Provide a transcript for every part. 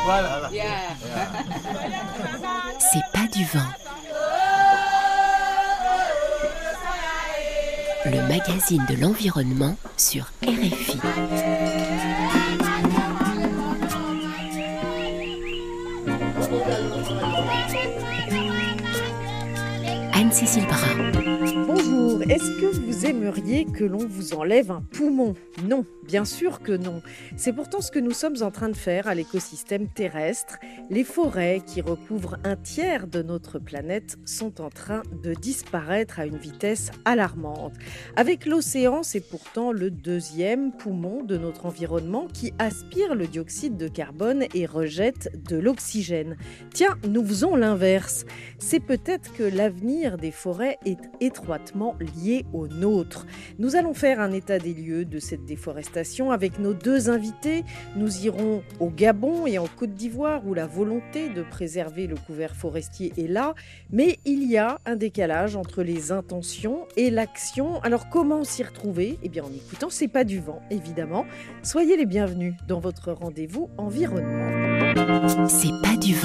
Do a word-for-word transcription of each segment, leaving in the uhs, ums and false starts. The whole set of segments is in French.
Voilà. C'est pas du vent. Le magazine de l'environnement sur R F I. Anne-Cécile Bras. Bonjour, est-ce que vous aimeriez que l'on vous enlève un poumon ? Non, bien sûr que non. C'est pourtant ce que nous sommes en train de faire à l'écosystème terrestre. Les forêts qui recouvrent un tiers de notre planète sont en train de disparaître à une vitesse alarmante. Avec l'océan, c'est pourtant le deuxième poumon de notre environnement qui aspire le dioxyde de carbone et rejette de l'oxygène. Tiens, nous faisons l'inverse. C'est peut-être que l'avenir des forêts est étroitement lié au nôtre. Nous allons faire un état des lieux de cette déforestation avec nos deux invités. Nous irons au Gabon et en Côte d'Ivoire où la volonté de préserver le couvert forestier est là, mais il y a un décalage entre les intentions et l'action. Alors comment s'y retrouver ? Eh bien en écoutant C'est pas du vent, évidemment. Soyez les bienvenus dans votre rendez-vous environnement. C'est pas du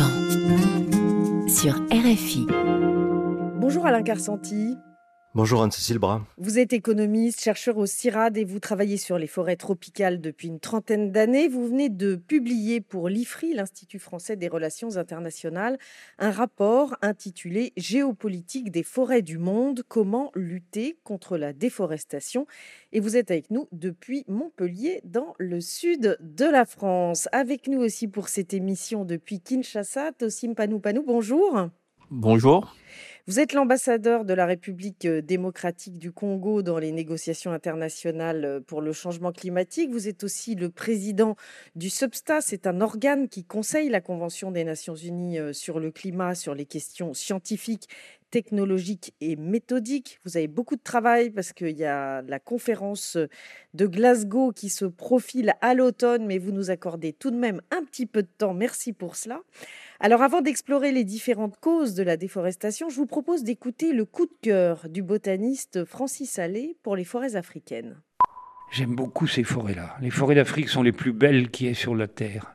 vent sur R F I. Bonjour Alain Carsanti. Bonjour Anne-Cécile Bras. Vous êtes économiste, chercheur au CIRAD et vous travaillez sur les forêts tropicales depuis une trentaine d'années. Vous venez de publier pour l'I F R I, l'Institut français des relations internationales, un rapport intitulé « Géopolitique des forêts du monde, comment lutter contre la déforestation ». Et vous êtes avec nous depuis Montpellier, dans le sud de la France. Avec nous aussi pour cette émission depuis Kinshasa, Tossim Panoupanou, bonjour. Bonjour. Vous êtes l'ambassadeur de la République démocratique du Congo dans les négociations internationales pour le changement climatique. Vous êtes aussi le président du SUBSTA. C'est un organe qui conseille la Convention des Nations Unies sur le climat, sur les questions scientifiques, technologiques et méthodiques. Vous avez beaucoup de travail parce qu'il y a la conférence de Glasgow qui se profile à l'automne, mais vous nous accordez tout de même un petit peu de temps. Merci pour cela. Alors avant d'explorer les différentes causes de la déforestation, je vous propose d'écouter le coup de cœur du botaniste Francis Allais pour les forêts africaines. J'aime beaucoup ces forêts-là. Les forêts d'Afrique sont les plus belles qu'il y ait sur la Terre.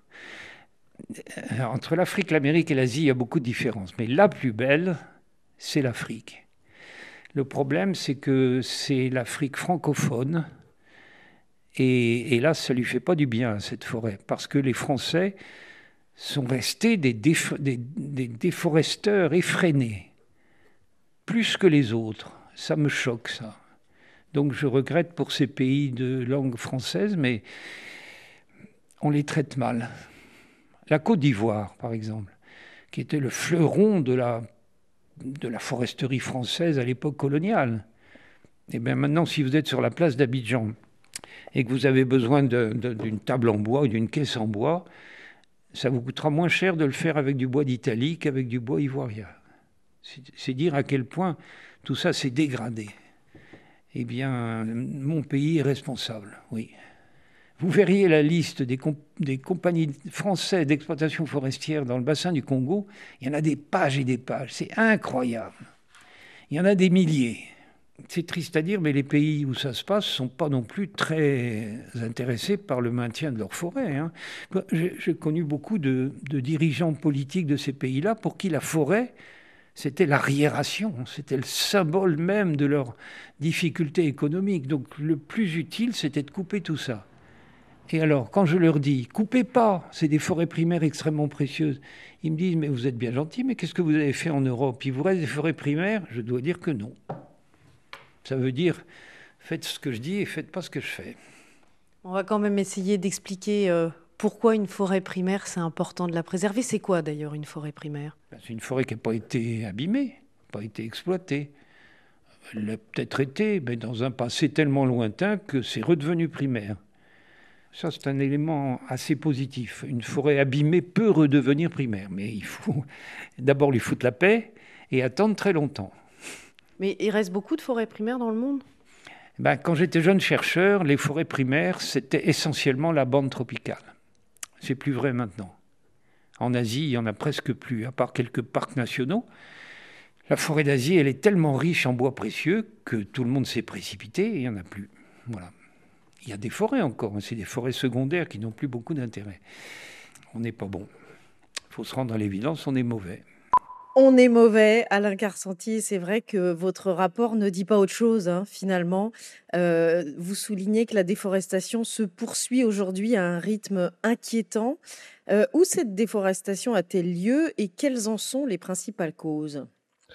Entre l'Afrique, l'Amérique et l'Asie, il y a beaucoup de différences. Mais la plus belle, c'est l'Afrique. Le problème, c'est que c'est l'Afrique francophone. Et, et là, ça ne lui fait pas du bien, cette forêt. Parce que les Français sont restés des, déf- des, des déforesteurs effrénés, plus que les autres. Ça me choque, ça. Donc je regrette pour ces pays de langue française, mais on les traite mal. La Côte d'Ivoire, par exemple, qui était le fleuron de la, de la foresterie française à l'époque coloniale. Et bien maintenant, si vous êtes sur la place d'Abidjan et que vous avez besoin de, de, d'une table en bois ou d'une caisse en bois, ça vous coûtera moins cher de le faire avec du bois d'Italie qu'avec du bois ivoirien. C'est, c'est dire à quel point tout ça s'est dégradé. Eh bien, mon pays est responsable, oui. Vous verriez la liste des, comp- des compagnies françaises d'exploitation forestière dans le bassin du Congo. Il y en a des pages et des pages. C'est incroyable. Il y en a des milliers. C'est triste à dire, mais les pays où ça se passe ne sont pas non plus très intéressés par le maintien de leurs forêts. Hein. J'ai, j'ai connu beaucoup de, de dirigeants politiques de ces pays-là pour qui la forêt, c'était l'arriération, c'était le symbole même de leurs difficultés économiques. Donc le plus utile, c'était de couper tout ça. Et alors, quand je leur dis, coupez pas, c'est des forêts primaires extrêmement précieuses, ils me disent, mais vous êtes bien gentils, mais qu'est-ce que vous avez fait en Europe ? Il vous reste des forêts primaires ? Je dois dire que non. Ça veut dire, faites ce que je dis et faites pas ce que je fais. On va quand même essayer d'expliquer euh, pourquoi une forêt primaire, c'est important de la préserver. C'est quoi d'ailleurs une forêt primaire ? C'est une forêt qui n'a pas été abîmée, pas été exploitée. Elle l'a peut-être été, mais dans un passé tellement lointain que c'est redevenu primaire. Ça, c'est un élément assez positif. Une forêt abîmée peut redevenir primaire, mais il faut d'abord lui foutre la paix et attendre très longtemps. Mais il reste beaucoup de forêts primaires dans le monde ? Ben, quand j'étais jeune chercheur, les forêts primaires, c'était essentiellement la bande tropicale. C'est plus vrai maintenant. En Asie, il n'y en a presque plus, à part quelques parcs nationaux. La forêt d'Asie, elle est tellement riche en bois précieux que tout le monde s'est précipité et il n'y en a plus. Voilà. Il y a des forêts encore, mais c'est des forêts secondaires qui n'ont plus beaucoup d'intérêt. On n'est pas bon. Il faut se rendre à l'évidence, on est mauvais. On est mauvais, Alain Carcentier. C'est vrai que votre rapport ne dit pas autre chose, hein, finalement. Euh, vous soulignez que la déforestation se poursuit aujourd'hui à un rythme inquiétant. Euh, où cette déforestation a-t-elle lieu et quelles en sont les principales causes ?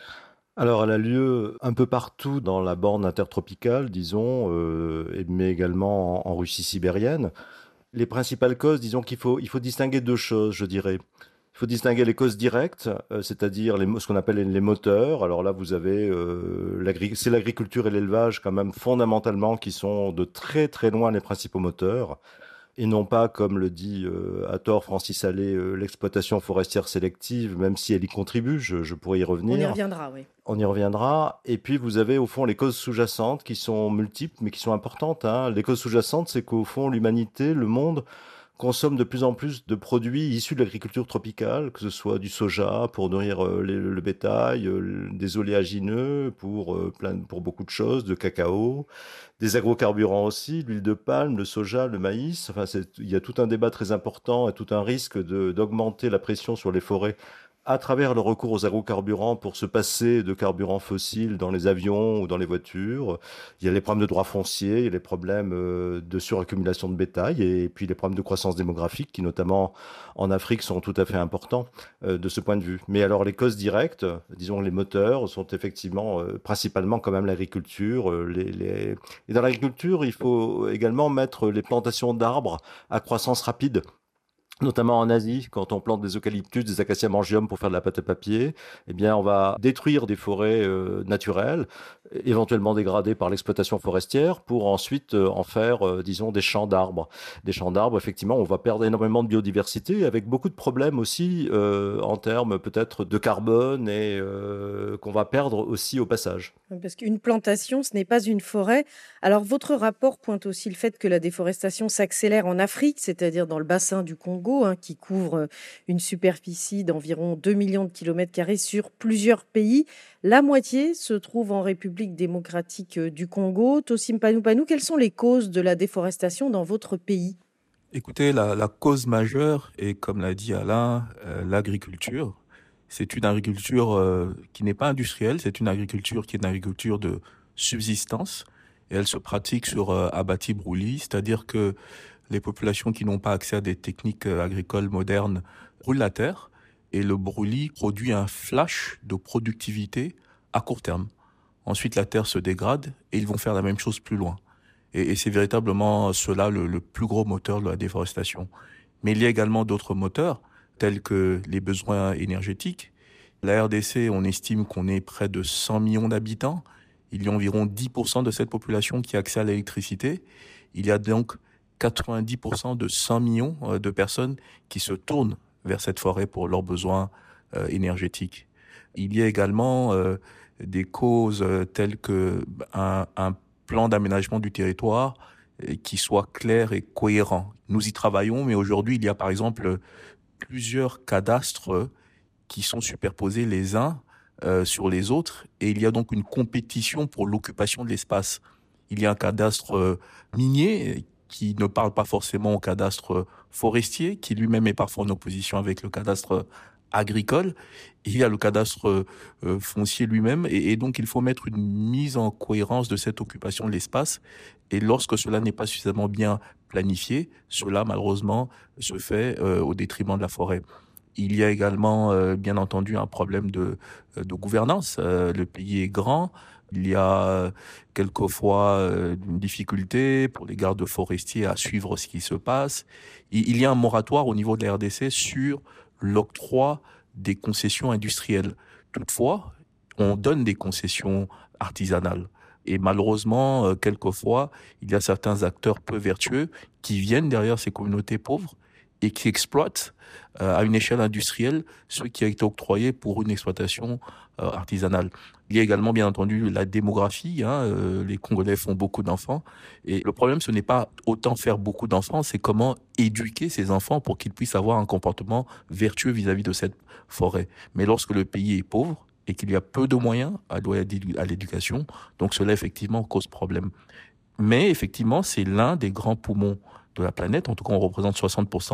Alors, elle a lieu un peu partout dans la borne intertropicale, disons, euh, mais également en, en Russie sibérienne. Les principales causes, disons qu'il faut, il faut distinguer deux choses, je dirais. Il faut distinguer les causes directes, euh, c'est-à-dire les, ce qu'on appelle les, les moteurs. Alors là, vous avez, euh, l'agri- c'est l'agriculture et l'élevage quand même fondamentalement qui sont de très très loin les principaux moteurs. Et non pas, comme le dit euh, à tort Francis Allais, euh, l'exploitation forestière sélective, même si elle y contribue, je, je pourrais y revenir. On y reviendra, oui. On y reviendra. Et puis, vous avez au fond les causes sous-jacentes qui sont multiples, mais qui sont importantes. Hein. Les causes sous-jacentes, c'est qu'au fond, l'humanité, le monde, consomme de plus en plus de produits issus de l'agriculture tropicale, que ce soit du soja pour nourrir euh, les, le bétail, euh, des oléagineux pour, euh, plein, pour beaucoup de choses, de cacao, des agrocarburants aussi, l'huile de palme, le soja, le maïs. Enfin, c'est, il y a tout un débat très important et tout un risque de, d'augmenter la pression sur les forêts à travers le recours aux agrocarburants pour se passer de carburants fossiles dans les avions ou dans les voitures. Il y a les problèmes de droits fonciers, il y a les problèmes euh, de suraccumulation de bétail et puis les problèmes de croissance démographique qui, notamment en Afrique, sont tout à fait importants euh, de ce point de vue. Mais alors, les causes directes, disons les moteurs, sont effectivement euh, principalement quand même l'agriculture. Euh, les, les... Et dans l'agriculture, il faut également mettre les plantations d'arbres à croissance rapide. Notamment en Asie, quand on plante des eucalyptus, des acacias mangium pour faire de la pâte à papier, eh bien, on va détruire des forêts euh, naturelles, éventuellement dégradées par l'exploitation forestière, pour ensuite euh, en faire, euh, disons, des champs d'arbres. Des champs d'arbres, effectivement, on va perdre énormément de biodiversité, avec beaucoup de problèmes aussi euh, en termes peut-être de carbone et euh, qu'on va perdre aussi au passage. Parce qu'une plantation, ce n'est pas une forêt. Alors, votre rapport pointe aussi le fait que la déforestation s'accélère en Afrique, c'est-à-dire dans le bassin du Congo, hein, qui couvre une superficie d'environ deux millions de kilomètres carrés sur plusieurs pays. La moitié se trouve en République démocratique du Congo. Tossim Panou-Panou, quelles sont les causes de la déforestation dans votre pays ? Écoutez, la, la cause majeure est, comme l'a dit Alain, euh, l'agriculture. C'est une agriculture euh, qui n'est pas industrielle, c'est une agriculture qui est une agriculture de subsistance. Et elle se pratique sur euh, abatis-brûlis, c'est-à-dire que les populations qui n'ont pas accès à des techniques euh, agricoles modernes brûlent la terre et le brûlis produit un flash de productivité à court terme. Ensuite, la terre se dégrade et ils vont faire la même chose plus loin. Et, et c'est véritablement cela le, le plus gros moteur de la déforestation. Mais il y a également d'autres moteurs, tels que les besoins énergétiques. La R D C, on estime qu'on est près de cent millions d'habitants. Il y a environ dix pour cent de cette population qui a accès à l'électricité. Il y a donc quatre-vingt-dix pour cent de cent millions de personnes qui se tournent vers cette forêt pour leurs besoins euh, énergétiques. Il y a également euh, des causes euh, telles que un, un plan d'aménagement du territoire euh, qui soit clair et cohérent. Nous y travaillons, mais aujourd'hui, il y a par exemple plusieurs cadastres qui sont superposés les uns euh, sur les autres, et il y a donc une compétition pour l'occupation de l'espace. Il y a un cadastre euh, minier qui ne parle pas forcément au cadastre forestier, qui lui-même est parfois en opposition avec le cadastre agricole. Il y a le cadastre euh, foncier lui-même, et, et donc il faut mettre une mise en cohérence de cette occupation de l'espace. Et lorsque cela n'est pas suffisamment bien planifié, cela malheureusement se fait euh, au détriment de la forêt. Il y a également, euh, bien entendu, un problème de, de gouvernance. Euh, le pays est grand. Il y a quelquefois euh, une difficulté pour les gardes forestiers à suivre ce qui se passe. Il y a un moratoire au niveau de la R D C sur l'octroi des concessions industrielles. Toutefois, on donne des concessions artisanales. Et malheureusement, euh, quelquefois, il y a certains acteurs peu vertueux qui viennent derrière ces communautés pauvres et qui exploitent euh, à une échelle industrielle ce qui a été octroyé pour une exploitation euh, artisanale. Il y a également, bien entendu, la démographie. Hein, euh, les Congolais font beaucoup d'enfants. Et le problème, ce n'est pas autant faire beaucoup d'enfants, c'est comment éduquer ces enfants pour qu'ils puissent avoir un comportement vertueux vis-à-vis de cette forêt. Mais lorsque le pays est pauvre et qu'il y a peu de moyens alloués à l'éducation, donc cela, effectivement, cause problème. Mais, effectivement, c'est l'un des grands poumons de la planète. En tout cas, on représente soixante pour cent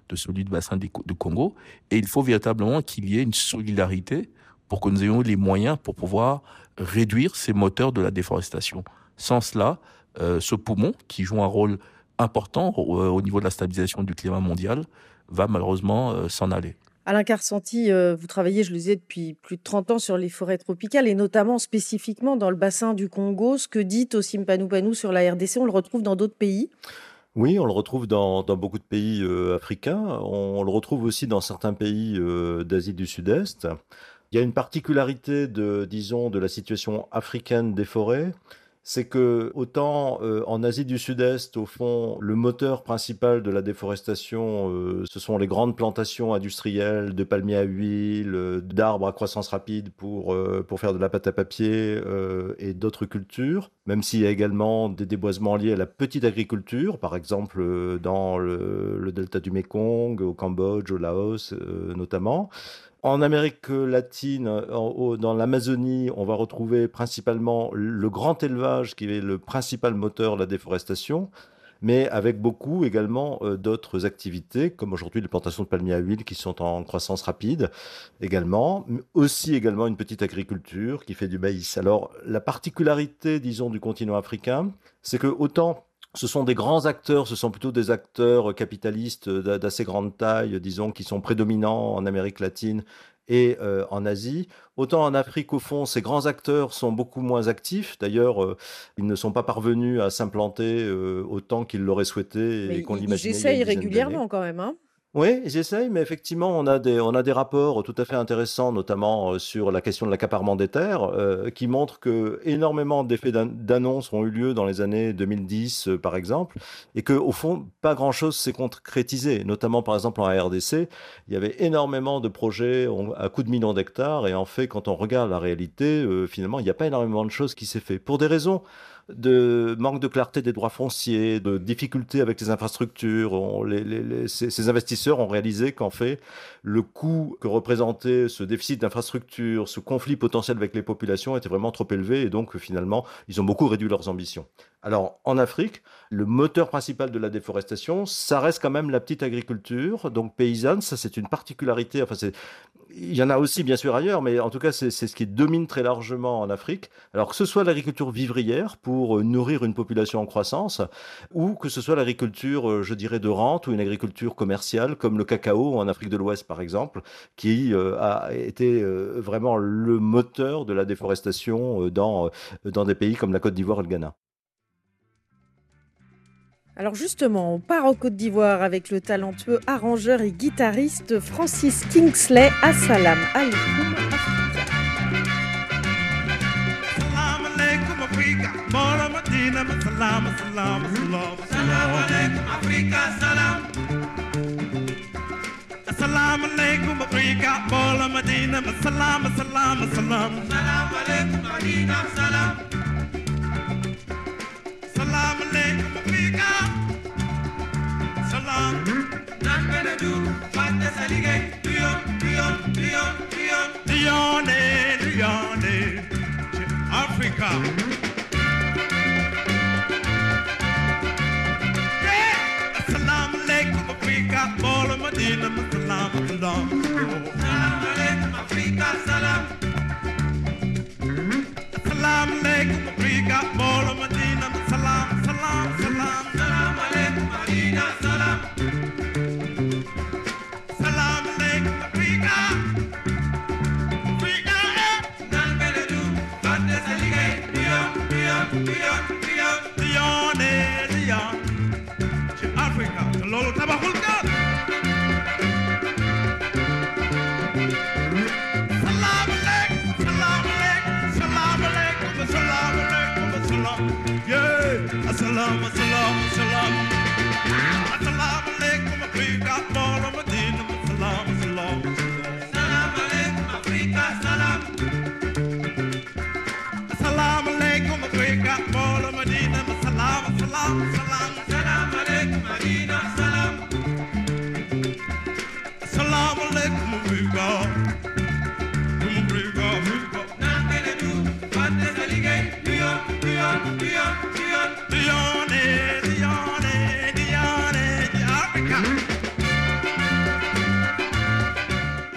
de celui du bassin du Congo. Et il faut véritablement qu'il y ait une solidarité pour que nous ayons les moyens pour pouvoir réduire ces moteurs de la déforestation. Sans cela, euh, ce poumon, qui joue un rôle important au, au niveau de la stabilisation du climat mondial, va malheureusement euh, s'en aller. Alain Carsanti, euh, vous travaillez, je le disais, depuis plus de trente ans sur les forêts tropicales et notamment spécifiquement dans le bassin du Congo. Ce que dit Tossim Panoupanou sur la R D C, on le retrouve dans d'autres pays ? Oui, on le retrouve dans, dans beaucoup de pays euh, africains. On, on le retrouve aussi dans certains pays euh, d'Asie du Sud-Est. Il y a une particularité de, disons, de la situation africaine des forêts. C'est que autant euh, en Asie du Sud-Est, au fond, le moteur principal de la déforestation, euh, ce sont les grandes plantations industrielles de palmiers à huile, euh, d'arbres à croissance rapide pour, euh, pour faire de la pâte à papier euh, et d'autres cultures, même s'il y a également des déboisements liés à la petite agriculture, par exemple euh, dans le, le delta du Mékong, au Cambodge, au Laos euh, notamment. En Amérique latine, en, dans l'Amazonie, on va retrouver principalement le grand élevage qui est le principal moteur de la déforestation, mais avec beaucoup également euh, d'autres activités, comme aujourd'hui les plantations de palmiers à huile qui sont en croissance rapide également, mais aussi également une petite agriculture qui fait du maïs. Alors la particularité, disons, du continent africain, c'est que autant ce sont des grands acteurs, ce sont plutôt des acteurs capitalistes d'assez grande taille, disons, qui sont prédominants en Amérique latine et euh, en Asie. Autant en Afrique, au fond, ces grands acteurs sont beaucoup moins actifs. D'ailleurs, euh, ils ne sont pas parvenus à s'implanter euh, autant qu'ils l'auraient souhaité et Mais qu'on ils l'imaginait. ils essayent régulièrement quand même, hein ? Oui, ils essayent, mais effectivement, on a des, on a des rapports tout à fait intéressants, notamment euh, sur la question de l'accaparement des terres, euh, qui montrent que énormément d'effets d'annonce ont eu lieu dans les années deux mille dix, euh, par exemple, et que, au fond, pas grand-chose s'est concrétisé. Notamment, par exemple, en R D C, il y avait énormément de projets on, à coups de millions d'hectares, et en fait, quand on regarde la réalité, euh, finalement, il n'y a pas énormément de choses qui s'est fait. Pour des raisons de manque de clarté des droits fonciers, de difficultés avec les infrastructures. On, les, les, les, ces, ces investisseurs ont réalisé qu'en fait, le coût que représentait ce déficit d'infrastructures, ce conflit potentiel avec les populations était vraiment trop élevé et donc finalement, ils ont beaucoup réduit leurs ambitions. Alors, en Afrique, le moteur principal de la déforestation, ça reste quand même la petite agriculture, donc paysanne. Ça, c'est une particularité. Enfin, c'est... il y en a aussi, bien sûr, ailleurs, mais en tout cas, c'est, c'est ce qui domine très largement en Afrique. Alors, que ce soit l'agriculture vivrière pour nourrir une population en croissance, ou que ce soit l'agriculture, je dirais, de rente, ou une agriculture commerciale, comme le cacao en Afrique de l'Ouest, par exemple, qui euh, a été euh, vraiment le moteur de la déforestation dans, dans des pays comme la Côte d'Ivoire et le Ghana. Alors justement, on part en Côte d'Ivoire avec le talentueux arrangeur et guitariste Francis Kingsley. Assalam alaikum Africa. Salam alaikum Africa, Mora Madina, salam, salam, salam, salam alaikum Africa, salam. Salam alaikum Africa, Mora Madina, salam, salam, salam, salam alaikum Madina, salam. Salam alaikum Africa, salam. Nan benadu, fadde salige, Lyon, Lyon, Lyon, Lyon, Lyon, Lyon, Africa. Salam alaikum Africa, Mola Madina, salam, salam. Salam alaikum Africa, salam. Salam alaikum Africa, Mola Madina, salam, salam, salam. Salam alaikum Madina, salam. Salam alaikum Africa. Africa, nan benedu, fadde salige, Lyon, Lyon, Lyon, Lyon, Lyon, Lyon. Africa, lolo tabaxul kan. Salam alaikum, salam alaikum, salam alaikum, salam alaikum, salam. Yeah, assalam, assalam, assalam. Assalam alaikum Africa, Mola Madina, salam, salam. Salam alaikum Africa, salam. Assalam alaikum Africa, Mola Madina, salam, salam, salam. Salam alaikum Madina, salam. Salam alaikum Africa. Africa, Africa. Nan benedu, fadde salige, Lyon, Lyon, Lyon, Lyon, Lyon, Lyon, Lyon, Africa.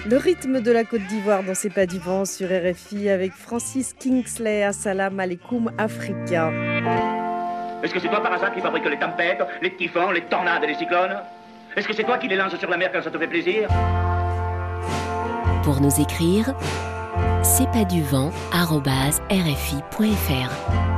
Le rythme de la Côte d'Ivoire dans C'est pas du vent sur R F I avec Francis Kingsley. Assalamu alaikum Africa. Est-ce que c'est toi par hasard qui fabrique les tempêtes, les typhons, les tornades et les cyclones? Est-ce que c'est toi qui les lances sur la mer quand ça te fait plaisir? Pour nous écrire, c'est pas du vent arobase r f i point f r.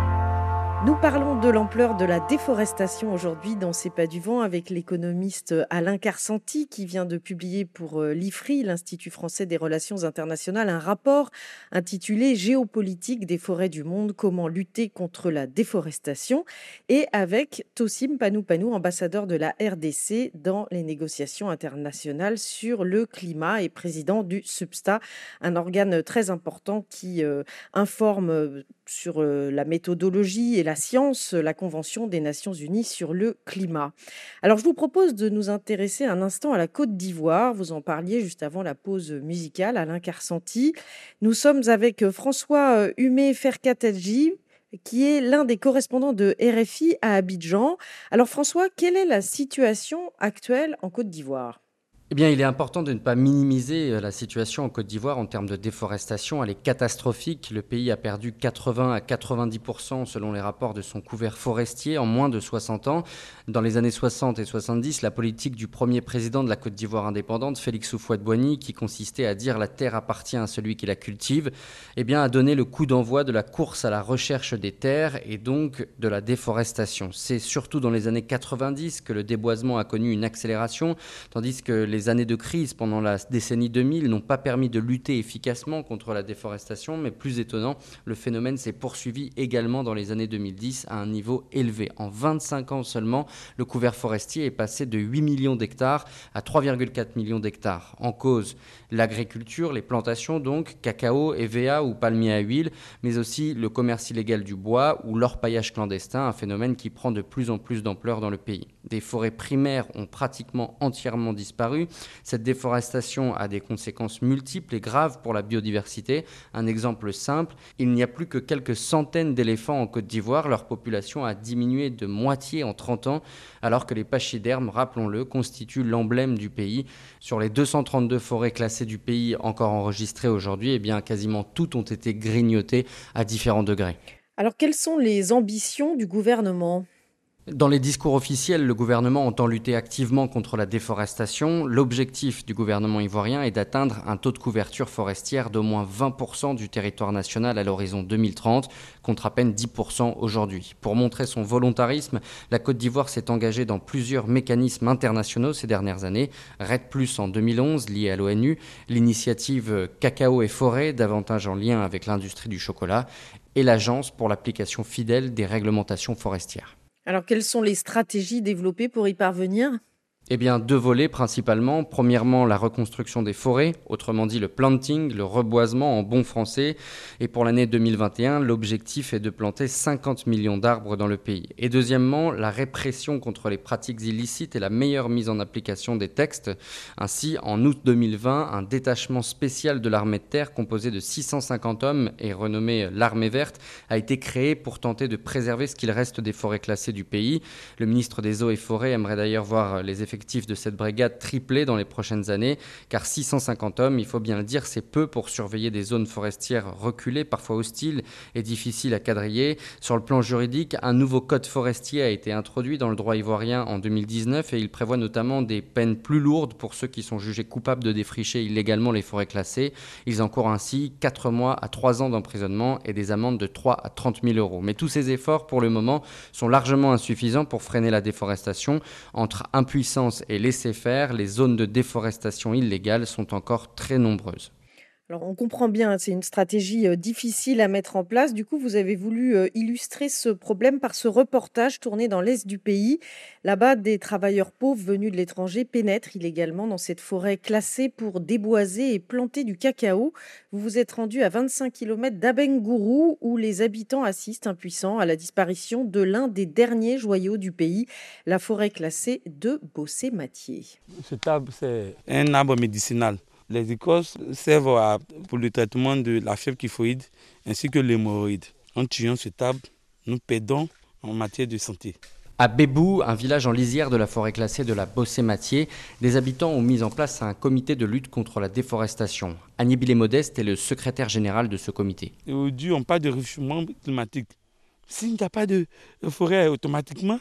Nous parlons de l'ampleur de la déforestation aujourd'hui dans C'est pas du vent avec l'économiste Alain Karsanti qui vient de publier pour l'I F R I, l'Institut français des relations internationales, un rapport intitulé Géopolitique des forêts du monde, comment lutter contre la déforestation, et avec Tossim Panou-Panou, ambassadeur de la R D C dans les négociations internationales sur le climat et président du SUBSTA, un organe très important qui euh, informe sur euh, la méthodologie et la science, la Convention des Nations Unies sur le climat. Alors, je vous propose de nous intéresser un instant à la Côte d'Ivoire. Vous en parliez juste avant la pause musicale, Alain Karsanti. Nous sommes avec François Humé Ferkatadji, qui est l'un des correspondants de R F I à Abidjan. Alors, François, quelle est la situation actuelle en Côte d'Ivoire ? Eh bien, il est important de ne pas minimiser la situation en Côte d'Ivoire en termes de déforestation. Elle est catastrophique. Le pays a perdu quatre-vingts à quatre-vingt-dix pour cent selon les rapports de son couvert forestier en moins de soixante ans. Dans les années soixante et soixante-dix, la politique du premier président de la Côte d'Ivoire indépendante, Félix Houphouët-Boigny, qui consistait à dire la terre appartient à celui qui la cultive, eh bien, a donné le coup d'envoi de la course à la recherche des terres et donc de la déforestation. C'est surtout dans les années quatre-vingt-dix que le déboisement a connu une accélération, tandis que les Les années de crise pendant la décennie deux mille n'ont pas permis de lutter efficacement contre la déforestation, mais plus étonnant, le phénomène s'est poursuivi également dans les années deux mille dix à un niveau élevé. En vingt-cinq ans seulement, le couvert forestier est passé de huit millions d'hectares à trois virgule quatre millions d'hectares. En cause, l'agriculture, les plantations donc, cacao, E V A ou palmier à huile, mais aussi le commerce illégal du bois ou l'orpaillage clandestin, un phénomène qui prend de plus en plus d'ampleur dans le pays. Des forêts primaires ont pratiquement entièrement disparu. Cette déforestation a des conséquences multiples et graves pour la biodiversité. Un exemple simple, il n'y a plus que quelques centaines d'éléphants en Côte d'Ivoire. Leur population a diminué de moitié en trente ans, alors que les pachydermes, rappelons-le, constituent l'emblème du pays. Sur les deux cent trente-deux forêts classées du pays encore enregistrées aujourd'hui, eh bien, quasiment toutes ont été grignotées à différents degrés. Alors, quelles sont les ambitions du gouvernement ? Dans les discours officiels, le gouvernement entend lutter activement contre la déforestation. L'objectif du gouvernement ivoirien est d'atteindre un taux de couverture forestière d'au moins vingt pour cent du territoire national à l'horizon deux mille trente, contre à peine dix pour cent aujourd'hui. Pour montrer son volontarisme, la Côte d'Ivoire s'est engagée dans plusieurs mécanismes internationaux ces dernières années. REDD plus en deux mille onze, lié à l'ONU, l'initiative Cacao et Forêt, davantage en lien avec l'industrie du chocolat, et l'Agence pour l'application fidèle des réglementations forestières. Alors, quelles sont les stratégies développées pour y parvenir ? Eh bien, deux volets principalement. Premièrement, la reconstruction des forêts, autrement dit le planting, le reboisement en bon français. Et pour l'année deux mille vingt et un, l'objectif est de planter cinquante millions d'arbres dans le pays. Et deuxièmement, la répression contre les pratiques illicites et la meilleure mise en application des textes. Ainsi, en août deux mille vingt, un détachement spécial de l'armée de terre composé de six cent cinquante hommes et renommé l'Armée verte a été créé pour tenter de préserver ce qu'il reste des forêts classées du pays. Le ministre des Eaux et Forêts aimerait d'ailleurs voir les effets de cette brigade triplée dans les prochaines années, car six cent cinquante hommes, il faut bien le dire, c'est peu pour surveiller des zones forestières reculées, parfois hostiles et difficiles à quadriller. Sur le plan juridique, un nouveau code forestier a été introduit dans le droit ivoirien en deux mille dix-neuf et il prévoit notamment des peines plus lourdes pour ceux qui sont jugés coupables de défricher illégalement les forêts classées. Ils encourent ainsi quatre mois à trois ans d'emprisonnement et des amendes de trois à trente mille euros. Mais tous ces efforts, pour le moment, sont largement insuffisants pour freiner la déforestation. Entre impuissance et laisser faire, les zones de déforestation illégale sont encore très nombreuses. Alors, on comprend bien, c'est une stratégie euh, difficile à mettre en place. Du coup, vous avez voulu euh, illustrer ce problème par ce reportage tourné dans l'est du pays. Là-bas, des travailleurs pauvres venus de l'étranger pénètrent illégalement dans cette forêt classée pour déboiser et planter du cacao. Vous vous êtes rendu à vingt-cinq kilomètres d'Abengourou, où les habitants assistent impuissants à la disparition de l'un des derniers joyaux du pays, la forêt classée de Bossé-Matier. Cet arbre, c'est un arbre médicinal. Les écorces servent à, pour le traitement de la fièvre typhoïde ainsi que l'hémorroïde. En tuant cet arbre, nous perdons en matière de santé. À Bébou, un village en lisière de la forêt classée de la Bossé-Mathieu, des habitants ont mis en place un comité de lutte contre la déforestation. Annibile Modeste est le secrétaire général de ce comité. Aujourd'hui, on parle de réchauffement climatique. S'il n'y a pas de forêt, automatiquement,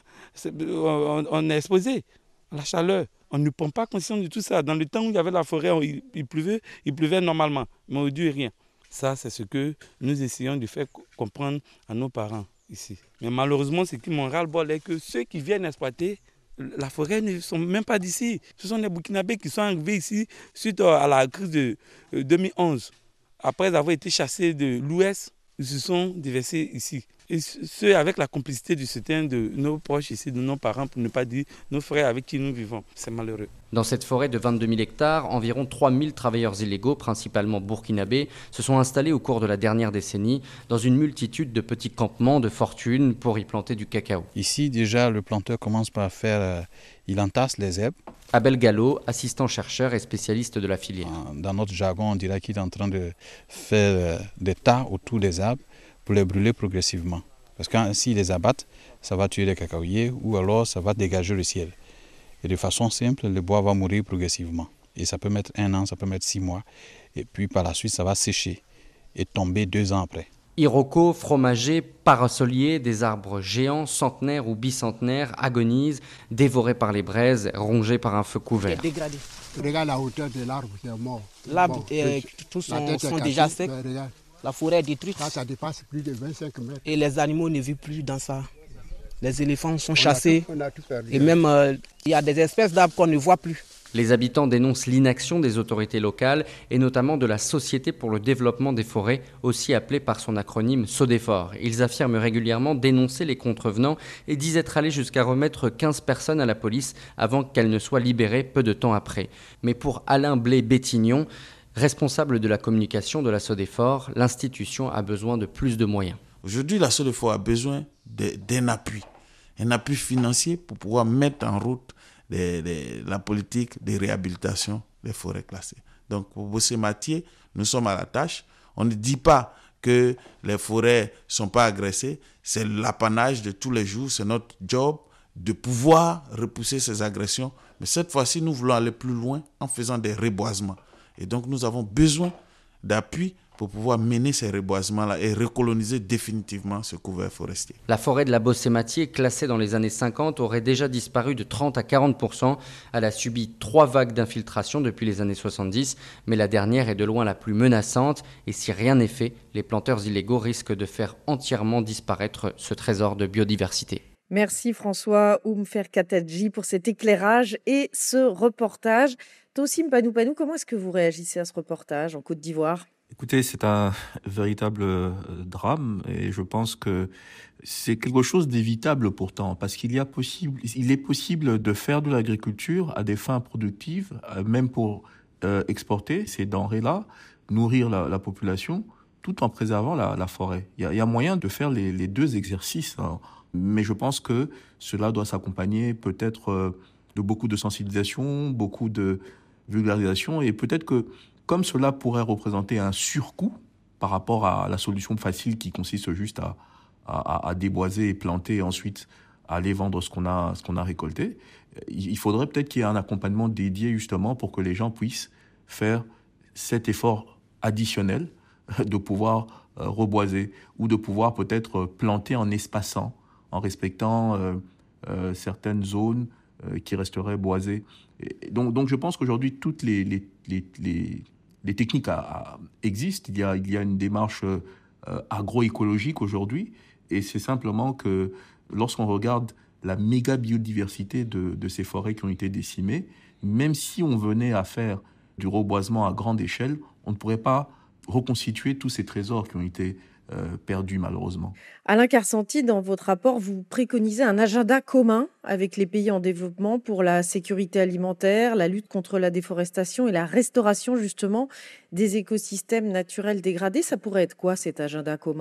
on est exposé à la chaleur. On ne prend pas conscience de tout ça. Dans le temps où il y avait la forêt, il pleuvait, il pleuvait normalement. Mais aujourd'hui, rien. Ça, c'est ce que nous essayons de faire comprendre à nos parents ici. Mais malheureusement, ce qui m'en ras-le-bol est que ceux qui viennent exploiter la forêt ne sont même pas d'ici. Ce sont les Burkinabés qui sont arrivés ici suite à la crise de deux mille onze. Après avoir été chassés de l'Ouest, ils se sont déversés ici. Et ce, avec la complicité du soutien de nos proches ici, de nos parents, pour ne pas dire nos frères avec qui nous vivons. C'est malheureux. Dans cette forêt de vingt-deux mille hectares, environ trois mille travailleurs illégaux, principalement burkinabés, se sont installés au cours de la dernière décennie dans une multitude de petits campements de fortune pour y planter du cacao. Ici, déjà, le planteur commence par faire... Euh, il entasse les herbes. Abel Gallo, assistant chercheur et spécialiste de la filière. Dans notre jargon, on dirait qu'il est en train de faire euh, des tas autour des arbres pour les brûler progressivement. Parce que s'ils les abattent, ça va tuer les cacaoyers ou alors ça va dégager le ciel. Et de façon simple, le bois va mourir progressivement. Et ça peut mettre un an, ça peut mettre six mois. Et puis par la suite, ça va sécher et tomber deux ans après. Iroko, fromager, parasolier, des arbres géants, centenaires ou bicentenaires, agonisent, dévorés par les braises, rongés par un feu couvert. Dégradé. Regarde la hauteur de l'arbre, c'est mort. L'arbre, bon, euh, tous sont, sont déjà secs. La forêt est détruite. Ça, ça dépasse plus de vingt-cinq mètres. Et les animaux ne vivent plus dans ça. Les éléphants sont on chassés. A tout, on a tout perdu. Et même, euh, il y a des espèces d'arbres qu'on ne voit plus. Les habitants dénoncent l'inaction des autorités locales et notamment de la Société pour le développement des forêts, aussi appelée par son acronyme SODEFOR. Ils affirment régulièrement dénoncer les contrevenants et disent être allés jusqu'à remettre quinze personnes à la police avant qu'elles ne soient libérées peu de temps après. Mais pour Alain Blé-Bétignon, responsable de la communication de la SODEFOR, l'institution a besoin de plus de moyens. Aujourd'hui, la SODEFOR a besoin d'un appui, un appui financier pour pouvoir mettre en route des, des, la politique de réhabilitation des forêts classées. Donc, pour Bossé-Mathieu, nous sommes à la tâche. On ne dit pas que les forêts ne sont pas agressées. C'est l'apanage de tous les jours, c'est notre job de pouvoir repousser ces agressions. Mais cette fois-ci, nous voulons aller plus loin en faisant des reboisements. Et donc, nous avons besoin d'appui pour pouvoir mener ces reboisements-là et recoloniser définitivement ce couvert forestier. La forêt de la Bossé-Mathieu, classée dans les années cinquante, aurait déjà disparu de trente à quarante pour cent. Elle a subi trois vagues d'infiltration depuis les années soixante-dix, mais la dernière est de loin la plus menaçante. Et si rien n'est fait, les planteurs illégaux risquent de faire entièrement disparaître ce trésor de biodiversité. Merci François Oumfer-Katadji pour cet éclairage et ce reportage. Tossim Panou-Panou, comment est-ce que vous réagissez à ce reportage en Côte d'Ivoire ? Écoutez, c'est un véritable drame et je pense que c'est quelque chose d'évitable pourtant parce qu'il y a possible, il est possible de faire de l'agriculture à des fins productives, même pour euh, exporter ces denrées-là, nourrir la, la population, tout en préservant la, la forêt. Il y, a, il y a moyen de faire les, les deux exercices, hein. Mais je pense que cela doit s'accompagner peut-être de beaucoup de sensibilisation, beaucoup de vulgarisation et peut-être que comme cela pourrait représenter un surcoût par rapport à la solution facile qui consiste juste à, à, à déboiser et planter et ensuite aller vendre ce qu'on a, ce qu'on a récolté, il faudrait peut-être qu'il y ait un accompagnement dédié justement pour que les gens puissent faire cet effort additionnel de pouvoir reboiser ou de pouvoir peut-être planter en espaçant, en respectant euh, euh, certaines zones euh, qui resteraient boisées. Et donc, donc je pense qu'aujourd'hui, toutes les, les, les, les, les techniques à, à, existent. Il y, a, il y a une démarche euh, agroécologique aujourd'hui, et c'est simplement que lorsqu'on regarde la méga biodiversité de, de ces forêts qui ont été décimées, même si on venait à faire du reboisement à grande échelle, on ne pourrait pas reconstituer tous ces trésors qui ont été Euh, perdu malheureusement. Alain Carsanti, dans votre rapport, vous préconisez un agenda commun avec les pays en développement pour la sécurité alimentaire, la lutte contre la déforestation et la restauration justement des écosystèmes naturels dégradés. Ça pourrait être quoi cet agenda commun ?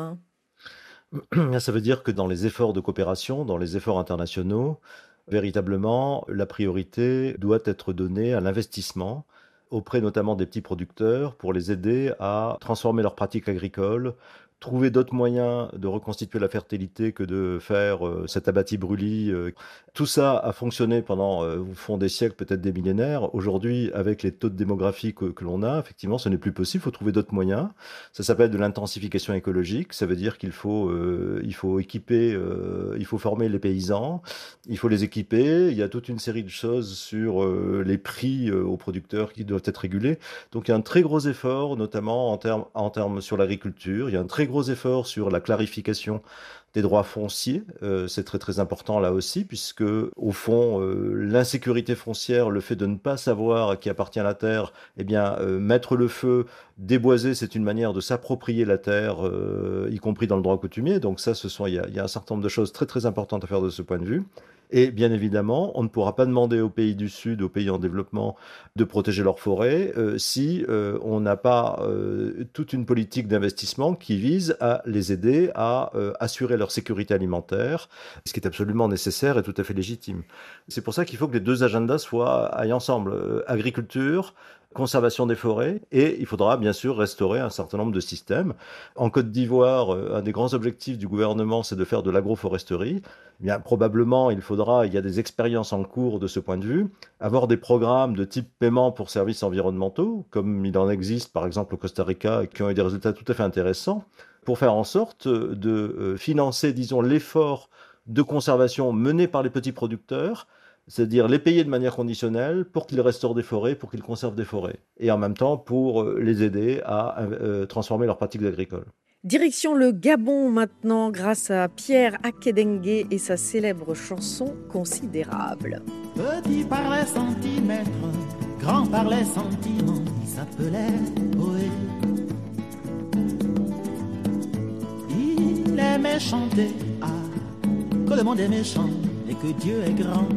Ça veut dire que dans les efforts de coopération, dans les efforts internationaux, véritablement, la priorité doit être donnée à l'investissement auprès notamment des petits producteurs pour les aider à transformer leurs pratiques agricoles, trouver d'autres moyens de reconstituer la fertilité que de faire euh, cet abbati-brûlis. Euh. Tout ça a fonctionné pendant, euh, au fond, des siècles, peut-être des millénaires. Aujourd'hui, avec les taux de démographie que, que l'on a, effectivement, ce n'est plus possible. Il faut trouver d'autres moyens. Ça s'appelle de l'intensification écologique. Ça veut dire qu'il faut, euh, il faut équiper, euh, il faut former les paysans, il faut les équiper. Il y a toute une série de choses sur euh, les prix euh, aux producteurs qui doivent être régulés. Donc, il y a un très gros effort, notamment en termes, en termes sur l'agriculture. Il y a un très gros effort sur la clarification des droits fonciers. Euh, c'est très très important là aussi, puisque au fond, euh, l'insécurité foncière, le fait de ne pas savoir à qui appartient la terre, eh bien, euh, mettre le feu, déboiser, c'est une manière de s'approprier la terre, euh, y compris dans le droit coutumier. Donc ça, ce sont, il y a, il y a un certain nombre de choses très très importantes à faire de ce point de vue. Et bien évidemment, on ne pourra pas demander aux pays du Sud, aux pays en développement, de protéger leurs forêts euh, si euh, on n'a pas euh, toute une politique d'investissement qui vise à les aider à euh, assurer leur sécurité alimentaire, ce qui est absolument nécessaire et tout à fait légitime. C'est pour ça qu'il faut que les deux agendas soient aillent ensemble. Euh, agriculture, conservation des forêts, et il faudra bien sûr restaurer un certain nombre de systèmes. En Côte d'Ivoire, un des grands objectifs du gouvernement, c'est de faire de l'agroforesterie. Eh bien, probablement, il faudra, il y a des expériences en cours de ce point de vue, avoir des programmes de type paiement pour services environnementaux, comme il en existe par exemple au Costa Rica, qui ont eu des résultats tout à fait intéressants, pour faire en sorte de financer, disons, l'effort de conservation mené par les petits producteurs, c'est-à-dire les payer de manière conditionnelle pour qu'ils restaurent des forêts, pour qu'ils conservent des forêts, et en même temps pour les aider à euh, transformer leurs pratiques agricoles. Direction le Gabon maintenant, grâce à Pierre Akédengue et sa célèbre chanson Considérable. Petit par les centimètres, grand par les sentiments, il s'appelait Boé. Il aimait chanter, ah, que le monde est méchant et que Dieu est grand.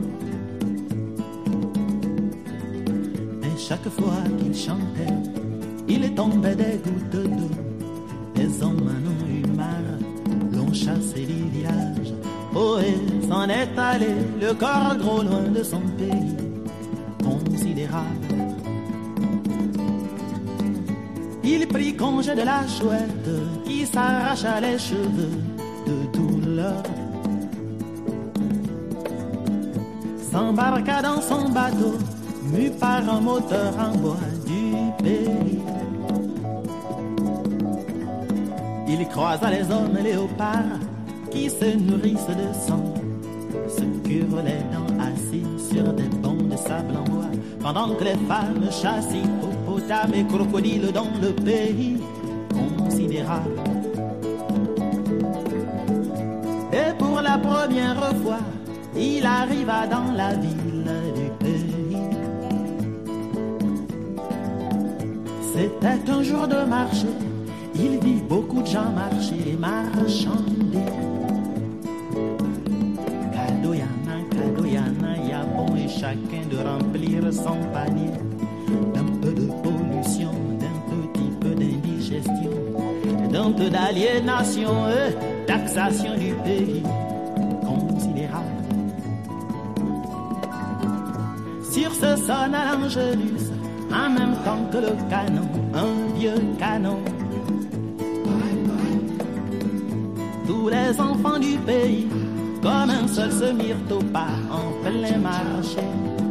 Chaque fois qu'il chantait, il tombait des gouttes d'eau. Les hommes en ont eu marre, l'ont chassé du village. Oh, et s'en est allé, le corps gros loin de son pays, considérable. Il prit congé de la chouette qui s'arracha les cheveux de douleur. S'embarqua dans son bateau, mu par un moteur en bois du pays. Il croisa les hommes léopards qui se nourrissent de sang, se curent les dents assis sur des bancs de sable en bois, pendant que les femmes chassent hippopotames et crocodiles dans le pays considérable. Et pour la première fois, il arriva dans la ville du pays. C'était un jour de marché, il vit beaucoup de gens marcher et marchander. Kadoyana, Kadoyana, y'a bon et chacun de remplir son panier. D'un peu de pollution, d'un petit peu d'indigestion, d'un peu d'aliénation, euh, taxation du pays considérable. Sur ce sonne à l'Angélus, en même temps que le canon, un vieux canon. Tous les enfants du pays, comme un seul, se mirent au pas en plein marché.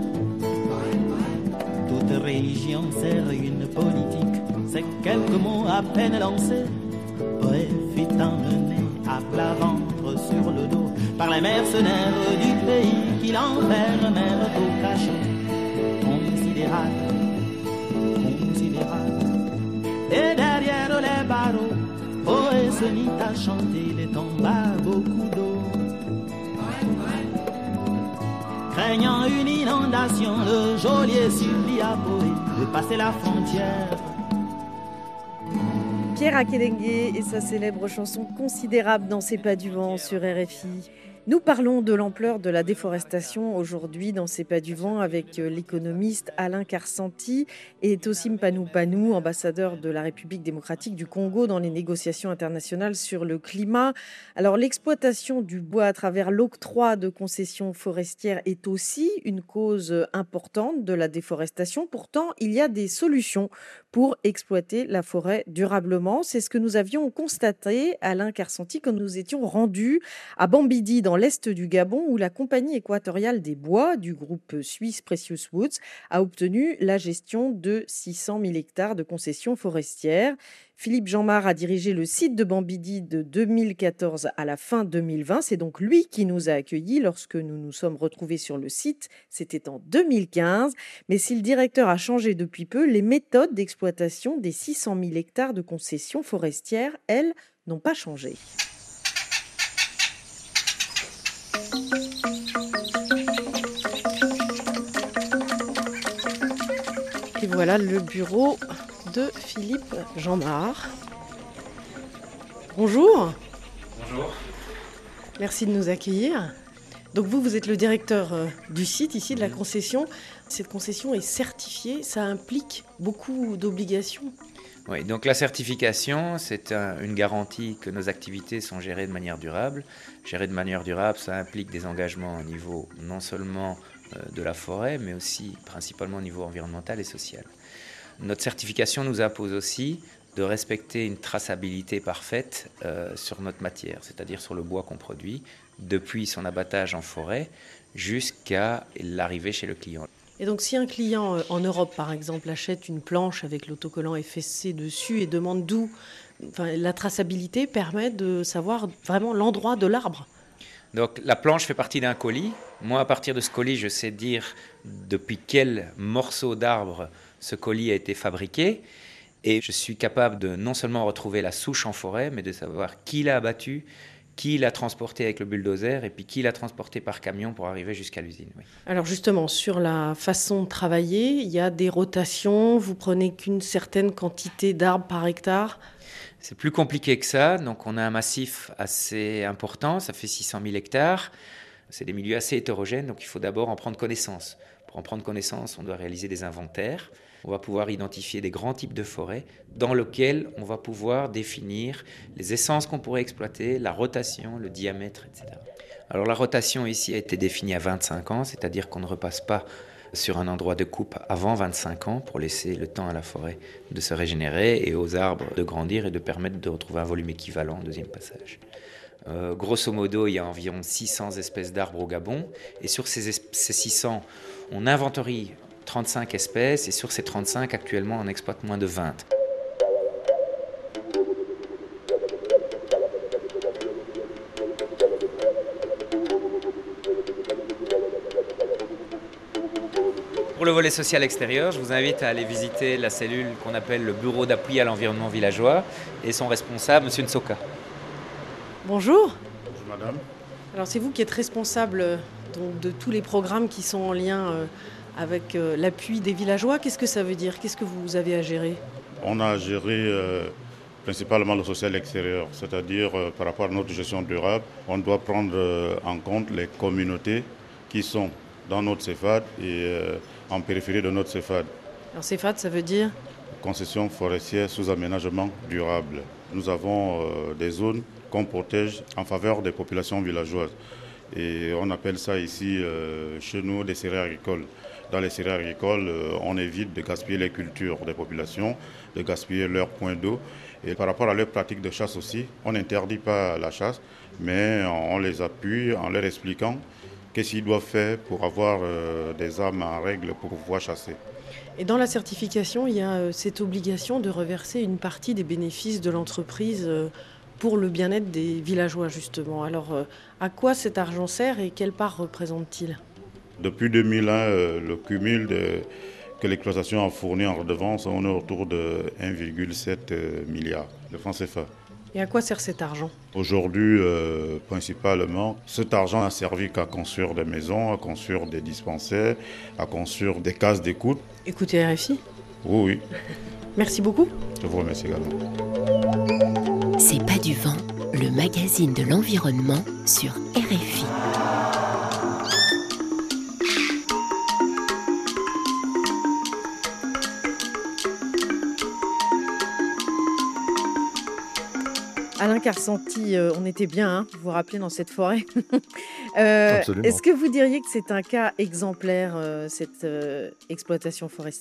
Toute religion sert une politique, c'est quelques mots à peine lancés. Poète fut emmené à plat ventre sur le dos par les mercenaires du pays qui l'enfermèrent au cachot considérable. Et derrière les barreaux, Poé se mit à chanter, il tomba beaucoup d'eau. Craignant une inondation, le geôlier supplia Poé de passer la frontière. Pierre Akédengue et sa célèbre chanson Considérable dans C'est pas du vent sur R F I. Nous parlons de l'ampleur de la déforestation aujourd'hui dans C'est pas du vent avec l'économiste Alain Karsanti et Tossim Panou-Panou, ambassadeur de la République démocratique du Congo dans les négociations internationales sur le climat. Alors l'exploitation du bois à travers l'octroi de concessions forestières est aussi une cause importante de la déforestation. Pourtant, il y a des solutions pour exploiter la forêt durablement. C'est ce que nous avions constaté, Alain Karsanti, quand nous étions rendus à Bambidi, dans l'est du Gabon, où la compagnie équatoriale des bois du groupe suisse Precious Woods a obtenu la gestion de six cent mille hectares de concessions forestières. Philippe Jeanmart a dirigé le site de Bambidi de deux mille quatorze à la fin deux mille vingt. C'est donc lui qui nous a accueillis lorsque nous nous sommes retrouvés sur le site. C'était en deux mille quinze. Mais si le directeur a changé depuis peu, les méthodes d'exploitation des six cent mille hectares de concessions forestières, elles, n'ont pas changé. Et voilà le bureau de Philippe Jeanmart. Bonjour. Bonjour. Merci de nous accueillir. Donc vous, vous êtes le directeur du site ici, de la concession. Cette concession est certifiée, ça implique beaucoup d'obligations. Oui, donc la certification, c'est un, une garantie que nos activités sont gérées de manière durable. Gérées de manière durable, ça implique des engagements au niveau non seulement euh, de la forêt, mais aussi principalement au niveau environnemental et social. Notre certification nous impose aussi de respecter une traçabilité parfaite euh, sur notre matière, c'est-à-dire sur le bois qu'on produit, depuis son abattage en forêt jusqu'à l'arrivée chez le client. Et donc si un client en Europe, par exemple, achète une planche avec l'autocollant F S C dessus et demande d'où, enfin, la traçabilité permet de savoir vraiment l'endroit de l'arbre. Donc la planche fait partie d'un colis. Moi, à partir de ce colis, je sais dire depuis quel morceau d'arbre ce colis a été fabriqué. Et je suis capable de non seulement retrouver la souche en forêt, mais de savoir qui l'a abattu, qui l'a transporté avec le bulldozer et puis qui l'a transporté par camion pour arriver jusqu'à l'usine. Oui. Alors justement, sur la façon de travailler, il y a des rotations, vous prenez qu'une certaine quantité d'arbres par hectare. C'est plus compliqué que ça, donc on a un massif assez important, ça fait six cent mille hectares, c'est des milieux assez hétérogènes, donc il faut d'abord en prendre connaissance. Pour en prendre connaissance, on doit réaliser des inventaires. On va pouvoir identifier des grands types de forêts dans lesquels on va pouvoir définir les essences qu'on pourrait exploiter, la rotation, le diamètre, et cetera. Alors la rotation ici a été définie à vingt-cinq ans, c'est-à-dire qu'on ne repasse pas sur un endroit de coupe avant vingt-cinq ans pour laisser le temps à la forêt de se régénérer et aux arbres de grandir et de permettre de retrouver un volume équivalent au deuxième passage. Euh, grosso modo, il y a environ six cents espèces d'arbres au Gabon et sur ces, es- ces six cents, on inventorie trente-cinq espèces et sur ces trente-cinq, actuellement, on exploite moins de vingt. Pour le volet social extérieur, je vous invite à aller visiter la cellule qu'on appelle le Bureau d'appui à l'environnement villageois et son responsable, M. Nsoka. Bonjour. Bonjour madame. Alors c'est vous qui êtes responsable donc, de tous les programmes qui sont en lien euh, avec euh, l'appui des villageois. Qu'est-ce que ça veut dire? Qu'est-ce que vous avez à gérer? On a géré euh, principalement le social extérieur, c'est-à-dire euh, par rapport à notre gestion durable, on doit prendre euh, en compte les communautés qui sont dans notre CEFAD et euh, en périphérie de notre CEFAD. Alors CEFAD, ça veut dire? Concession forestière sous aménagement durable. Nous avons euh, des zones qu'on protège en faveur des populations villageoises. Et on appelle ça ici, euh, chez nous, des céréales agricoles. Dans les céréales agricoles, euh, on évite de gaspiller les cultures des populations, de gaspiller leurs points d'eau. Et par rapport à leurs pratiques de chasse aussi, on n'interdit pas la chasse, mais on les appuie en leur expliquant qu'est-ce qu'ils doivent faire pour avoir euh, des armes en règle pour pouvoir chasser. Et dans la certification, il y a euh, cette obligation de reverser une partie des bénéfices de l'entreprise euh, pour le bien-être des villageois, justement. Alors, euh, à quoi cet argent sert et quelle part représente-t-il? Depuis deux mille un, euh, le cumul de, que l'exploitation a fourni en redevance, on est autour de un virgule sept milliard de francs C F A. Et à quoi sert cet argent? Aujourd'hui, euh, principalement, cet argent n'a servi qu'à construire des maisons, à construire des dispensaires, à construire des cases d'écoute. Écoutez R F I? Oui, oui. Merci beaucoup. Je vous remercie également. C'est pas du vent, le magazine de l'environnement sur R F I. Alain Carcenti, euh, on était bien, hein, vous vous rappelez, dans cette forêt. euh, Est-ce que vous diriez que c'est un cas exemplaire, euh, cette euh, exploitation forestière ?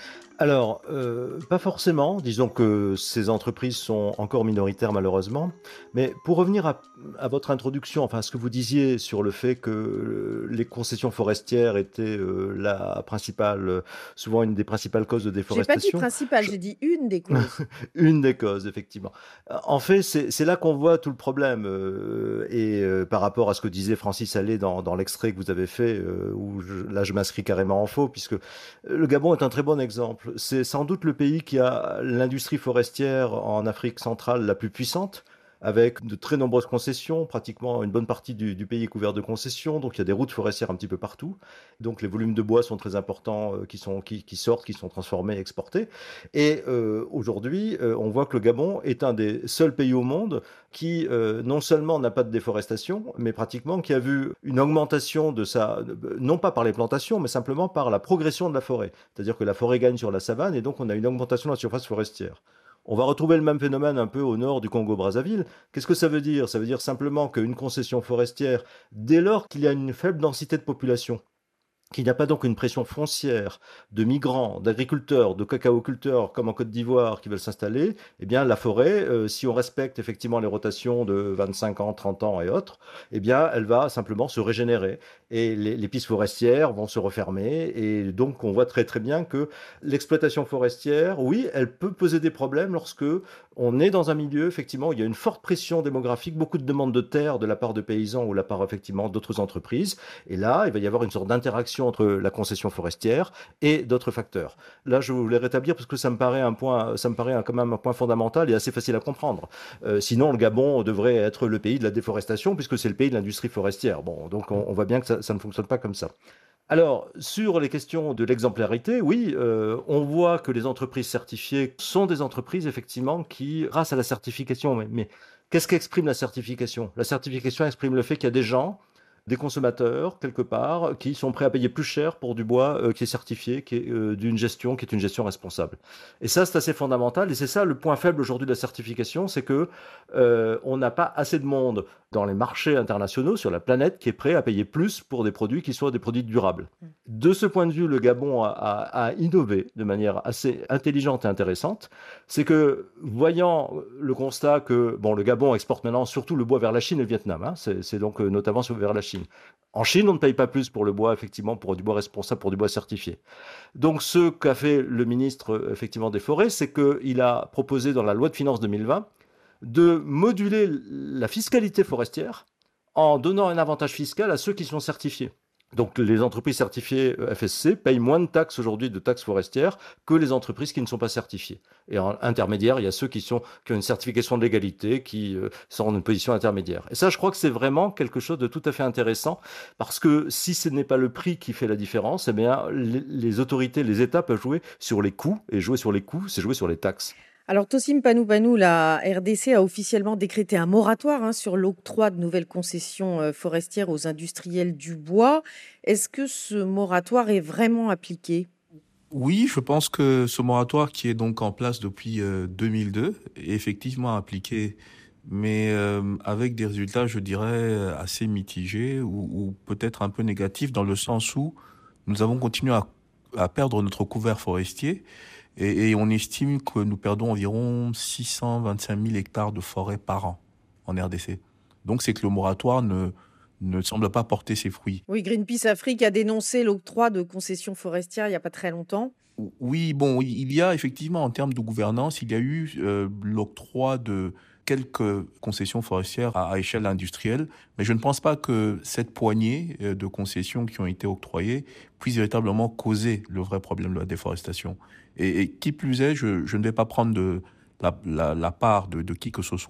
Alors, euh, pas forcément. Disons que ces entreprises sont encore minoritaires malheureusement. Mais pour revenir à, à votre introduction, enfin ce que vous disiez sur le fait que les concessions forestières étaient euh, la principale, souvent une des principales causes de déforestation. J'ai pas dit principale, j'ai dit une des causes. Une des causes, effectivement. En fait, c'est, c'est là qu'on voit tout le problème. Euh, et euh, par rapport à ce que disait Francis Allais dans, dans l'extrait que vous avez fait, euh, où je, là je m'inscris carrément en faux, puisque le Gabon est un très bon exemple. C'est sans doute le pays qui a l'industrie forestière en Afrique centrale la plus puissante, avec de très nombreuses concessions. Pratiquement une bonne partie du, du pays est couvert de concessions, donc il y a des routes forestières un petit peu partout. Donc les volumes de bois sont très importants, euh, qui, sont, qui, qui sortent, qui sont transformés, exportés. Et euh, aujourd'hui, euh, on voit que le Gabon est un des seuls pays au monde qui euh, non seulement n'a pas de déforestation, mais pratiquement qui a vu une augmentation de sa, non pas par les plantations, mais simplement par la progression de la forêt. C'est-à-dire que la forêt gagne sur la savane et donc on a une augmentation de la surface forestière. On va retrouver le même phénomène un peu au nord du Congo-Brazzaville. Qu'est-ce que ça veut dire ? Ça veut dire simplement qu'une concession forestière, dès lors qu'il y a une faible densité de population, qu'il n'y a pas donc une pression foncière de migrants, d'agriculteurs, de cacaoculteurs comme en Côte d'Ivoire qui veulent s'installer, eh bien la forêt, euh, si on respecte effectivement les rotations de vingt-cinq ans, trente ans et autres, eh bien elle va simplement se régénérer et les, les pistes forestières vont se refermer et donc on voit très très bien que l'exploitation forestière, oui, elle peut poser des problèmes lorsque on est dans un milieu effectivement où il y a une forte pression démographique, beaucoup de demandes de terre de la part de paysans ou de la part effectivement d'autres entreprises et là il va y avoir une sorte d'interaction entre la concession forestière et d'autres facteurs. Là, je voulais rétablir parce que ça me paraît un point, ça me paraît un, quand même un point fondamental et assez facile à comprendre. Euh, sinon, le Gabon devrait être le pays de la déforestation puisque c'est le pays de l'industrie forestière. Bon, donc on, on voit bien que ça, ça ne fonctionne pas comme ça. Alors, sur les questions de l'exemplarité, oui, euh, on voit que les entreprises certifiées sont des entreprises, effectivement, qui, grâce à la certification, mais, mais qu'est-ce qu'exprime la certification ? La certification exprime le fait qu'il y a des gens, des consommateurs, quelque part, qui sont prêts à payer plus cher pour du bois euh, qui est certifié, qui est euh, d'une gestion, qui est une gestion responsable. Et ça, c'est assez fondamental, et c'est ça le point faible aujourd'hui de la certification, c'est que euh, on n'a pas assez de monde dans les marchés internationaux sur la planète qui est prêt à payer plus pour des produits qui soient des produits durables. De ce point de vue, le Gabon a, a, a innové de manière assez intelligente et intéressante. C'est que, voyant le constat que bon, le Gabon exporte maintenant surtout le bois vers la Chine et le Vietnam, hein, c'est, c'est donc euh, notamment vers la Chine. En Chine, on ne paye pas plus pour le bois, effectivement, pour du bois responsable, pour du bois certifié. Donc, ce qu'a fait le ministre, effectivement, des Forêts, c'est qu'il a proposé dans la loi de finances deux mille vingt de moduler la fiscalité forestière en donnant un avantage fiscal à ceux qui sont certifiés. Donc les entreprises certifiées F S C payent moins de taxes aujourd'hui, de taxes forestières, que les entreprises qui ne sont pas certifiées. Et en intermédiaire, il y a ceux qui, sont, qui ont une certification de légalité, qui euh, sont en une position intermédiaire. Et ça, je crois que c'est vraiment quelque chose de tout à fait intéressant, parce que si ce n'est pas le prix qui fait la différence, eh bien, les, les autorités, les États peuvent jouer sur les coûts, et jouer sur les coûts, c'est jouer sur les taxes. Alors, Tossim Panou-Panou, la R D C a officiellement décrété un moratoire hein, sur l'octroi de nouvelles concessions euh, forestières aux industriels du bois. Est-ce que ce moratoire est vraiment appliqué ? Oui, je pense que ce moratoire qui est donc en place depuis euh, deux mille deux est effectivement appliqué, mais euh, avec des résultats, je dirais, assez mitigés ou, ou peut-être un peu négatifs dans le sens où nous avons continué à, à perdre notre couvert forestier. Et, et on estime que nous perdons environ six cent vingt-cinq mille hectares de forêt par an en R D C. Donc c'est que le moratoire ne, ne semble pas porter ses fruits. Oui, Greenpeace Afrique a dénoncé l'octroi de concessions forestières il n'y a pas très longtemps. Oui, bon, il y a effectivement en termes de gouvernance, il y a eu euh, l'octroi de quelques concessions forestières à, à échelle industrielle, mais je ne pense pas que cette poignée de concessions qui ont été octroyées puisse véritablement causer le vrai problème de la déforestation. Et, et qui plus est, je, je ne vais pas prendre de, la, la, la part de, de qui que ce soit,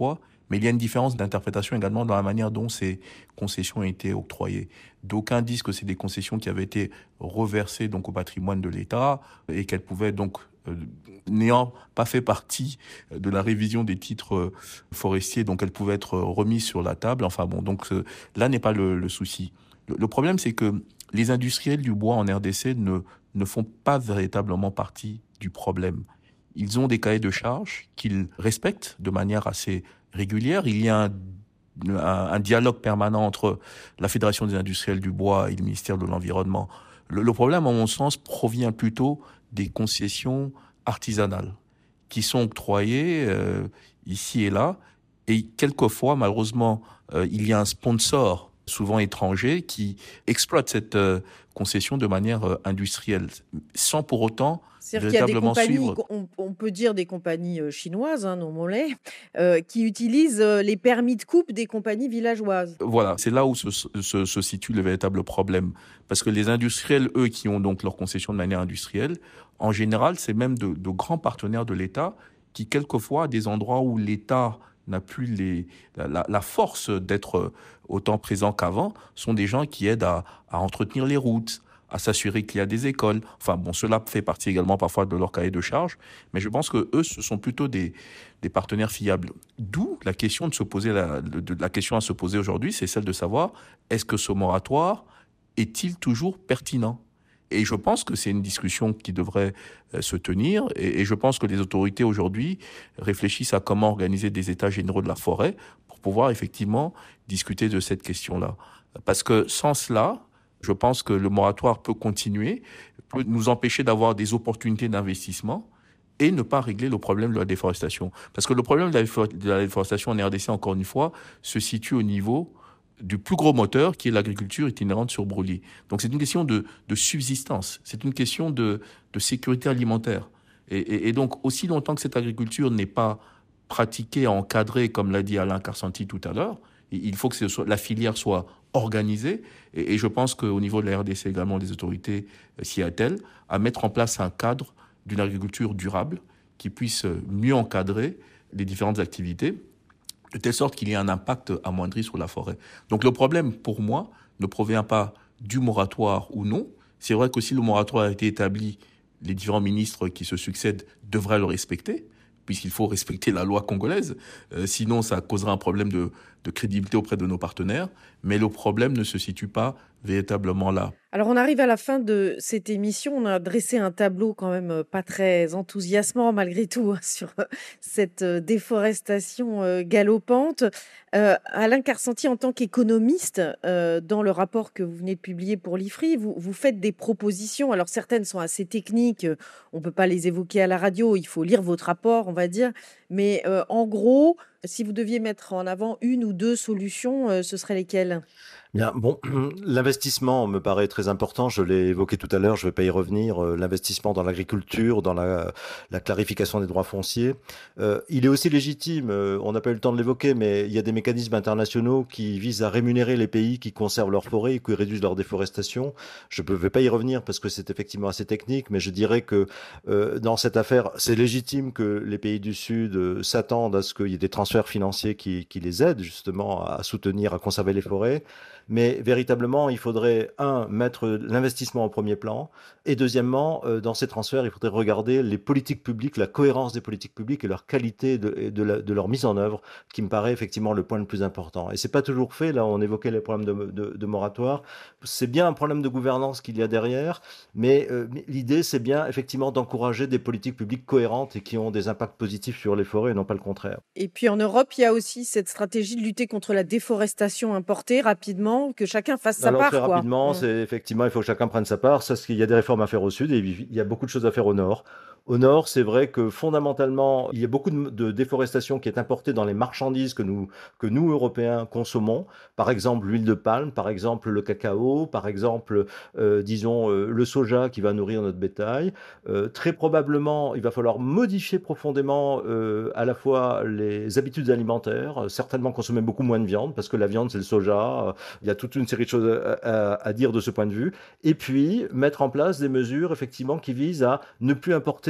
Mais il y a une différence d'interprétation également dans la manière dont ces concessions ont été octroyées. D'aucuns disent que c'est des concessions qui avaient été reversées donc au patrimoine de l'État et qu'elles pouvaient donc, euh, n'ayant pas fait partie de la révision des titres forestiers, donc elles pouvaient être remises sur la table. Enfin bon, donc euh, là n'est pas le, le souci. Le, le problème, c'est que les industriels du bois en R D C ne, ne font pas véritablement partie du problème. Ils ont des cahiers de charges qu'ils respectent de manière assez régulière. Il y a un, un, un dialogue permanent entre la Fédération des industriels du bois et le ministère de l'Environnement. Le, le problème, à mon sens, provient plutôt des concessions artisanales qui sont octroyées euh, ici et là. Et quelquefois, malheureusement, euh, il y a un sponsor, souvent étranger, qui exploite cette euh, concession de manière euh, industrielle, sans pour autant C'est-à-dire qu'il y a des véritablement compagnies, suivre. on, on peut dire des compagnies euh, chinoises, hein, non mollet, euh, qui utilisent euh, les permis de coupe des compagnies villageoises. Voilà, c'est là où se, se, se situe le véritable problème. Parce que les industriels, eux, qui ont donc leur concession de manière industrielle, en général, c'est même de, de grands partenaires de l'État qui, quelquefois, à des endroits où l'État n'a plus les, la, la force d'être autant présent qu'avant, sont des gens qui aident à, à entretenir les routes, à s'assurer qu'il y a des écoles. Enfin bon, cela fait partie également parfois de leur cahier de charges, mais je pense que eux, ce sont plutôt des, des partenaires fiables. D'où la question de se poser, la, de, la question à se poser aujourd'hui, c'est celle de savoir, est-ce que ce moratoire est-il toujours pertinent ? Et je pense que c'est une discussion qui devrait euh, se tenir. Et, et je pense que les autorités aujourd'hui réfléchissent à comment organiser des états généraux de la forêt pour pouvoir effectivement discuter de cette question-là. Parce que sans cela, je pense que le moratoire peut continuer, peut nous empêcher d'avoir des opportunités d'investissement et ne pas régler le problème de la déforestation. Parce que le problème de la, de la déforestation en R D C, encore une fois, se situe au niveau du plus gros moteur qui est l'agriculture itinérante sur brûlis. Donc c'est une question de, de subsistance, c'est une question de, de sécurité alimentaire. Et, et, et donc aussi longtemps que cette agriculture n'est pas pratiquée, encadrée, comme l'a dit Alain Carsanti tout à l'heure, il faut que ce soit, la filière soit organisée. Et, et je pense qu'au niveau de la R D C également, les autorités s'y attellent à mettre en place un cadre d'une agriculture durable qui puisse mieux encadrer les différentes activités, de telle sorte qu'il y ait un impact amoindri sur la forêt. Donc le problème, pour moi, ne provient pas du moratoire ou non. C'est vrai que si le moratoire a été établi, les différents ministres qui se succèdent devraient le respecter, puisqu'il faut respecter la loi congolaise. Euh, sinon, ça causera un problème de, de crédibilité auprès de nos partenaires. Mais le problème ne se situe pas véritablement là. Alors, on arrive à la fin de cette émission. On a dressé un tableau quand même pas très enthousiasmant malgré tout hein, sur cette déforestation euh, galopante. Euh, Alain Carsanti, en tant qu'économiste, euh, dans le rapport que vous venez de publier pour l'I F R I, vous, vous faites des propositions. Alors, certaines sont assez techniques. On ne peut pas les évoquer à la radio. Il faut lire votre rapport, on va dire. Mais euh, en gros, si vous deviez mettre en avant une ou deux solutions, euh, ce seraient lesquelles ? Bien, bon, l'investissement me paraît très important. Je l'ai évoqué tout à l'heure, je ne vais pas y revenir. Euh, l'investissement dans l'agriculture, dans la, la clarification des droits fonciers. Euh, il est aussi légitime, euh, on n'a pas eu le temps de l'évoquer, mais il y a des mécanismes internationaux qui visent à rémunérer les pays qui conservent leurs forêts et qui réduisent leur déforestation. Je ne vais pas y revenir parce que c'est effectivement assez technique, mais je dirais que euh, dans cette affaire, c'est légitime que les pays du Sud euh, s'attendent à ce qu'il y ait des transferts financiers qui, qui les aident justement à soutenir, à conserver les forêts. Mais véritablement, il faudrait, un, mettre l'investissement au premier plan, et deuxièmement, euh, dans ces transferts, il faudrait regarder les politiques publiques, la cohérence des politiques publiques et leur qualité de, de, la, de leur mise en œuvre, qui me paraît effectivement le point le plus important. Et c'est pas toujours fait, là on évoquait les problèmes de, de, de moratoire, c'est bien un problème de gouvernance qu'il y a derrière, mais euh, l'idée c'est bien effectivement d'encourager des politiques publiques cohérentes et qui ont des impacts positifs sur les forêts et non pas le contraire. Et puis en Europe, il y a aussi cette stratégie de lutter contre la déforestation importée rapidement, que chacun fasse sa Alors, part. très quoi. rapidement, c'est effectivement, il faut que chacun prenne sa part. Ça, il y a des réformes à faire au sud et il y a beaucoup de choses à faire au nord. Au nord, c'est vrai que fondamentalement, il y a beaucoup de, de déforestation qui est importée dans les marchandises que nous, que nous, Européens, consommons. Par exemple, l'huile de palme, par exemple, le cacao, par exemple, euh, disons, euh, le soja qui va nourrir notre bétail. Euh, très probablement, il va falloir modifier profondément euh, à la fois les habitudes alimentaires, certainement consommer beaucoup moins de viande, parce que la viande, c'est le soja. Euh, il y a toute une série de choses à, à, à dire de ce point de vue. Et puis, mettre en place des mesures, effectivement, qui visent à ne plus importer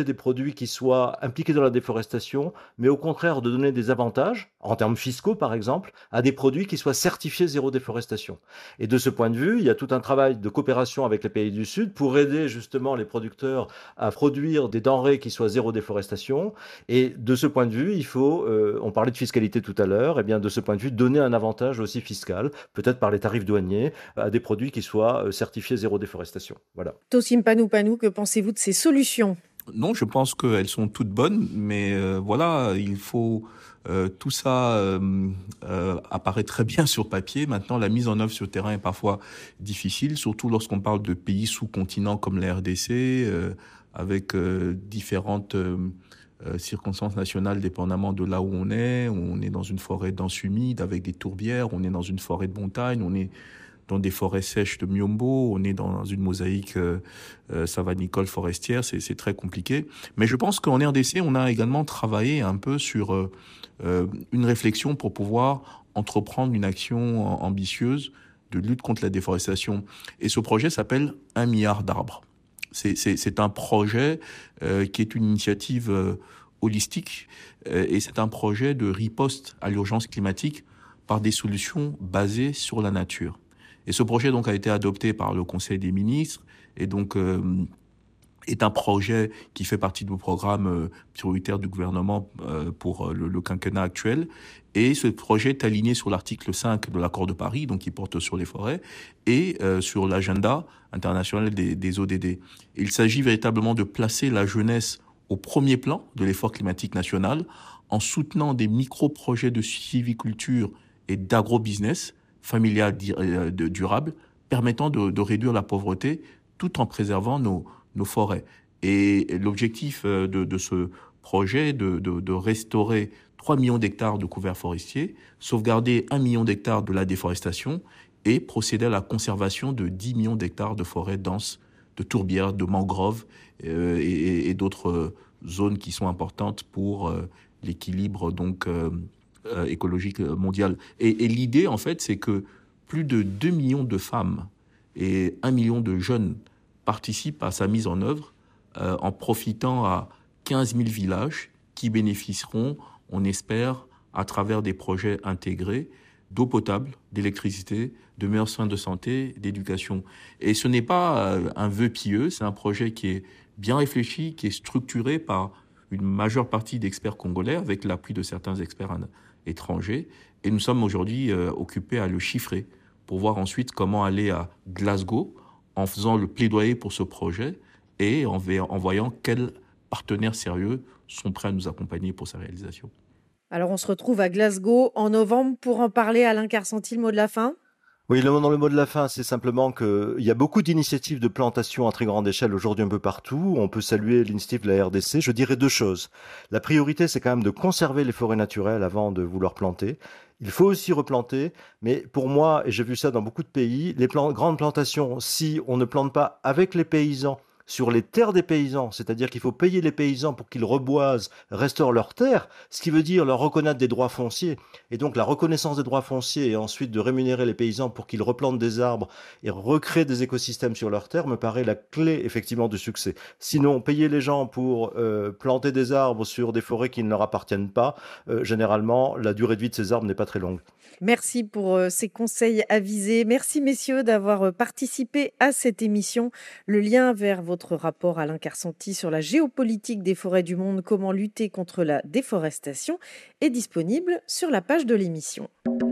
importer des produits qui soient impliqués dans la déforestation, mais au contraire de donner des avantages, en termes fiscaux par exemple, à des produits qui soient certifiés zéro déforestation. Et de ce point de vue, il y a tout un travail de coopération avec les pays du Sud pour aider justement les producteurs à produire des denrées qui soient zéro déforestation. Et de ce point de vue, il faut, euh, on parlait de fiscalité tout à l'heure, et bien de ce point de vue, donner un avantage aussi fiscal, peut-être par les tarifs douaniers, à des produits qui soient euh, certifiés zéro déforestation. Voilà. Tossim Panou-Panou, que pensez-vous de ces solutions ? Non, je pense qu'elles sont toutes bonnes, mais euh, voilà, il faut... Euh, tout ça euh, euh, apparaît très bien sur papier. Maintenant, la mise en œuvre sur le terrain est parfois difficile, surtout lorsqu'on parle de pays sous-continents comme la R D C, euh, avec euh, différentes euh, euh, circonstances nationales dépendamment de là où on est. On est dans une forêt dense humide avec des tourbières, on est dans une forêt de montagne, on est dans des forêts sèches de Miombo, on est dans une mosaïque euh, euh, savanicole forestière, c'est, c'est très compliqué. Mais je pense qu'en R D C, on a également travaillé un peu sur euh, euh, une réflexion pour pouvoir entreprendre une action ambitieuse de lutte contre la déforestation. Et ce projet s'appelle Un milliard d'arbres. C'est, c'est, c'est un projet euh, qui est une initiative euh, holistique euh, et c'est un projet de riposte à l'urgence climatique par des solutions basées sur la nature. Et ce projet donc a été adopté par le Conseil des ministres et donc euh, est un projet qui fait partie du programme euh, prioritaire du gouvernement euh, pour euh, le, le quinquennat actuel. Et ce projet est aligné sur l'article cinq de l'accord de Paris, donc qui porte sur les forêts, et euh, sur l'agenda international des, des O D D. Et il s'agit véritablement de placer la jeunesse au premier plan de l'effort climatique national en soutenant des micro-projets de sylviculture et d'agro-business familial durable, permettant de, de réduire la pauvreté tout en préservant nos, nos forêts. Et l'objectif de, de ce projet, de, de, de restaurer trois millions d'hectares de couverts forestiers, sauvegarder un million d'hectares de la déforestation et procéder à la conservation de dix millions d'hectares de forêts denses, de tourbières, de mangroves euh, et, et d'autres zones qui sont importantes pour euh, l'équilibre donc euh, Euh, écologique mondiale. Et, et l'idée, en fait, c'est que plus de deux millions de femmes et un million de jeunes participent à sa mise en œuvre euh, en profitant à quinze mille villages qui bénéficieront, on espère, à travers des projets intégrés d'eau potable, d'électricité, de meilleurs soins de santé, d'éducation. Et ce n'est pas euh, un vœu pieux, c'est un projet qui est bien réfléchi, qui est structuré par une majeure partie d'experts congolais avec l'appui de certains experts étrangers. Et nous sommes aujourd'hui euh, occupés à le chiffrer pour voir ensuite comment aller à Glasgow en faisant le plaidoyer pour ce projet et en, en voyant quels partenaires sérieux sont prêts à nous accompagner pour sa réalisation. Alors on se retrouve à Glasgow en novembre pour en parler. Alain Carcentil, le mot de la fin ? Oui, le mot dans le mot de la fin, c'est simplement qu'il y a beaucoup d'initiatives de plantation à très grande échelle aujourd'hui un peu partout. On peut saluer l'initiative de la R D C. Je dirais deux choses. La priorité, c'est quand même de conserver les forêts naturelles avant de vouloir planter. Il faut aussi replanter, mais pour moi, et j'ai vu ça dans beaucoup de pays, les plan- grandes plantations, si on ne plante pas avec les paysans, sur les terres des paysans, c'est-à-dire qu'il faut payer les paysans pour qu'ils reboisent, restaurent leurs terres, ce qui veut dire leur reconnaître des droits fonciers. Et donc la reconnaissance des droits fonciers et ensuite de rémunérer les paysans pour qu'ils replantent des arbres et recréent des écosystèmes sur leurs terres me paraît la clé effectivement du succès. Sinon, payer les gens pour euh, planter des arbres sur des forêts qui ne leur appartiennent pas, euh, généralement, la durée de vie de ces arbres n'est pas très longue. Merci pour euh, ces conseils avisés. Merci messieurs d'avoir euh, participé à cette émission. Le lien vers votre rapport Alain Carcentil sur la géopolitique des forêts du monde, comment lutter contre la déforestation, est disponible sur la page de l'émission.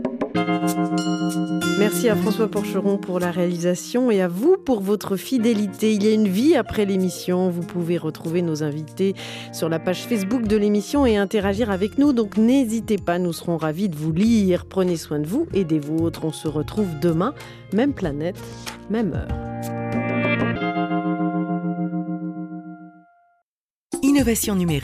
Merci à François Porcheron pour la réalisation et à vous pour votre fidélité. Il y a une vie après l'émission. Vous pouvez retrouver nos invités sur la page Facebook de l'émission et interagir avec nous. Donc n'hésitez pas, nous serons ravis de vous lire. Prenez soin de vous et des vôtres. On se retrouve demain, même planète, même heure. Innovation numérique.